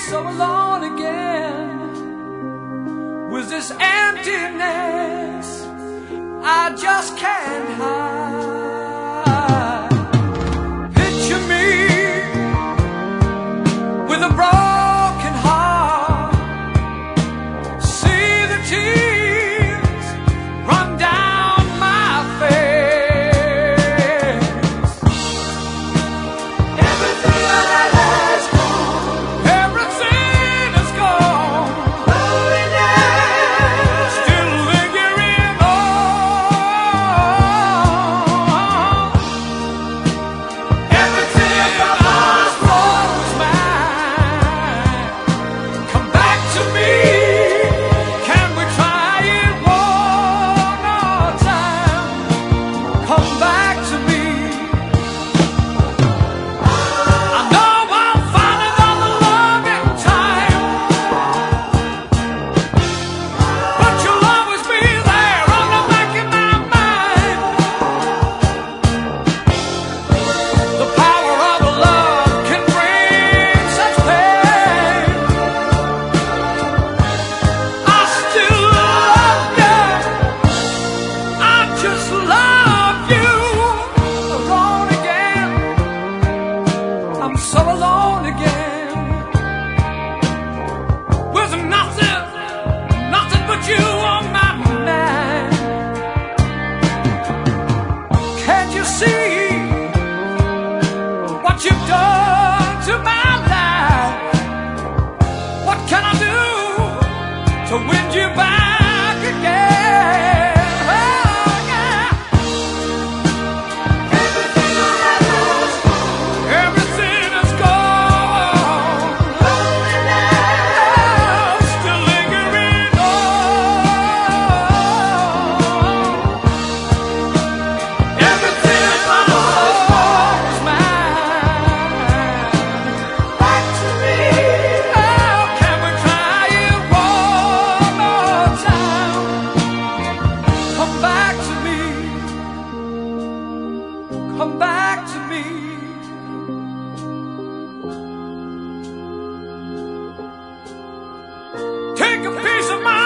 so alone again with this emptiness I just can't hide. Picture me with a broken heart, see the tears run down my face. Everything has gone, everything is gone. Loneliness still lingering on. Everything was mine. Come back to me. Can we try it one more time? Come back to me. I know I'll find another love in time, but you'll always be there on the back of my mind. The power of love can bring such pain. I still love you. I just love you. Alone again. I'm so alone again. With nothing, nothing but you on my mind. Can't you see what you've done to my life? What can I do to win you back again? Oh, yeah. Everything is gone. Loneliness still lingering on. Everything was mine. Back to me. Oh, can we try it one more time? Come back to me. Come back to me. Take a piece of my